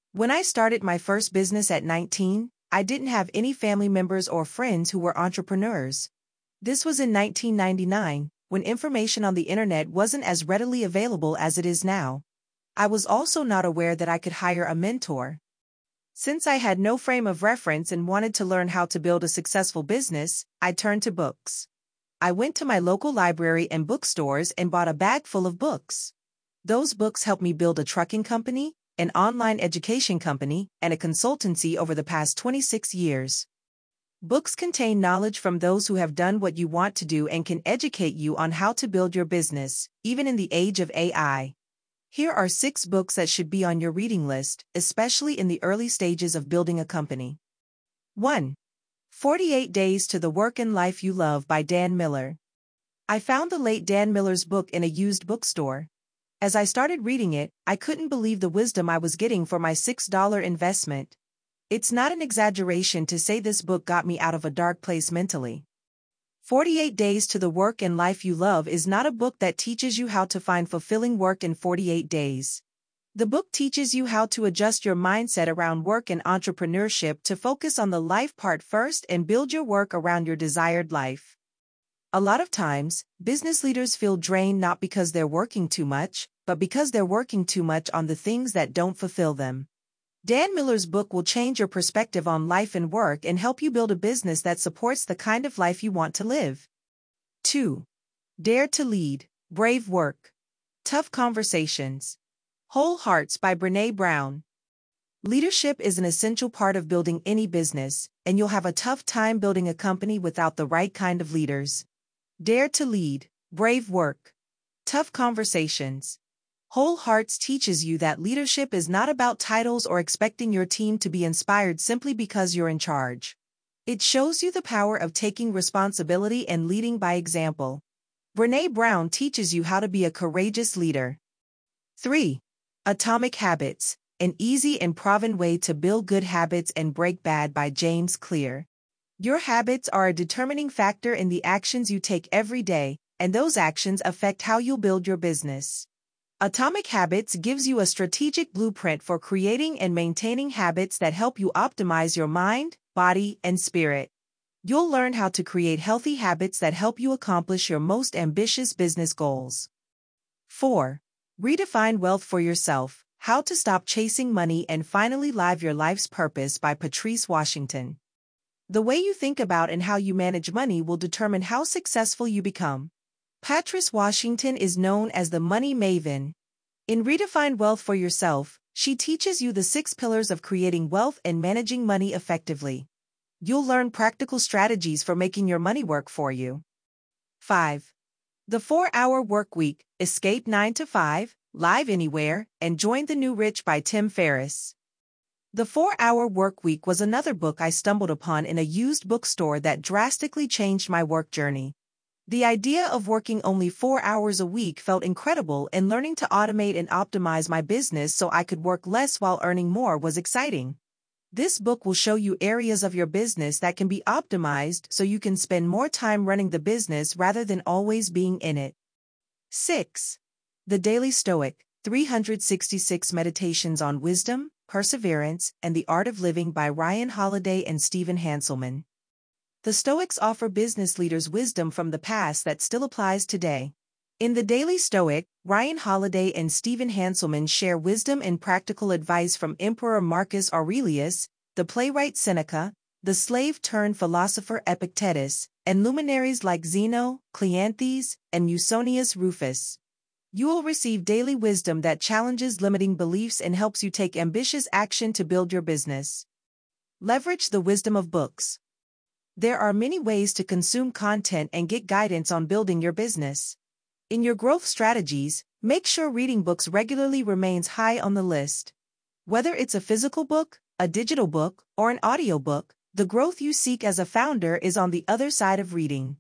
When I started my first business at 19, I didn't have any family members or friends who were entrepreneurs. This was in 1999, when information on the internet wasn't as readily available as it is now. I was also not aware that I could hire a mentor. Since I had no frame of reference and wanted to learn how to build a successful business, I turned to books. I went to my local library and bookstores and bought a bag full of books. Those books helped me build a trucking company, an online education company, and a consultancy over the past 26 years. Books contain knowledge from those who have done what you want to do and can educate you on how to build your business, even in the age of AI. Here are 6 books that should be on your reading list, especially in the early stages of building a company. 1. 48 Days to the Work and Life You Love by Dan Miller. I found the late Dan Miller's book in a used bookstore. As I started reading it, I couldn't believe the wisdom I was getting for my $6 investment. It's not an exaggeration to say this book got me out of a dark place mentally. 48 Days to the Work and Life You Love is not a book that teaches you how to find fulfilling work in 48 days. The book teaches you how to adjust your mindset around work and entrepreneurship to focus on the life part first and build your work around your desired life. A lot of times, business leaders feel drained not because they're working too much, but because they're working too much on the things that don't fulfill them. Dan Miller's book will change your perspective on life and work and help you build a business that supports the kind of life you want to live. 2. Dare to Lead, Brave Work. Tough Conversations. Whole Hearts by Brené Brown. Leadership is an essential part of building any business, and you'll have a tough time building a company without the right kind of leaders. Dare to Lead, Brave Work. Tough Conversations. Whole Hearts teaches you that leadership is not about titles or expecting your team to be inspired simply because you're in charge. It shows you the power of taking responsibility and leading by example. Brené Brown teaches you how to be a courageous leader. 3. Atomic Habits, an easy and proven way to build good habits and break bad by James Clear. Your habits are a determining factor in the actions you take every day, and those actions affect how you'll build your business. Atomic Habits gives you a strategic blueprint for creating and maintaining habits that help you optimize your mind, body, and spirit. You'll learn how to create healthy habits that help you accomplish your most ambitious business goals. 4. Redefine Wealth for Yourself, How to Stop Chasing Money and Finally Live Your Life's Purpose by Patrice Washington. The way you think about and how you manage money will determine how successful you become. Patrice Washington is known as the Money Maven. In Redefine Wealth for Yourself, she teaches you the 6 pillars of creating wealth and managing money effectively. You'll learn practical strategies for making your money work for you. 5. The 4-Hour Workweek, Escape 9 to 5, Live Anywhere, and Join the New Rich by Tim Ferriss. The 4-Hour Workweek was another book I stumbled upon in a used bookstore that drastically changed my work journey. The idea of working only 4 hours a week felt incredible, and learning to automate and optimize my business so I could work less while earning more was exciting. This book will show you areas of your business that can be optimized so you can spend more time running the business rather than always being in it. 6. The Daily Stoic, 366 Meditations on Wisdom, Perseverance, and the Art of Living by Ryan Holiday and Stephen Hanselman. The Stoics offer business leaders wisdom from the past that still applies today. In The Daily Stoic, Ryan Holiday and Stephen Hanselman share wisdom and practical advice from Emperor Marcus Aurelius, the playwright Seneca, the slave-turned-philosopher Epictetus, and luminaries like Zeno, Cleanthes, and Musonius Rufus. You will receive daily wisdom that challenges limiting beliefs and helps you take ambitious action to build your business. Leverage the wisdom of books. There are many ways to consume content and get guidance on building your business. In your growth strategies, make sure reading books regularly remains high on the list. Whether it's a physical book, a digital book, or an audiobook, the growth you seek as a founder is on the other side of reading.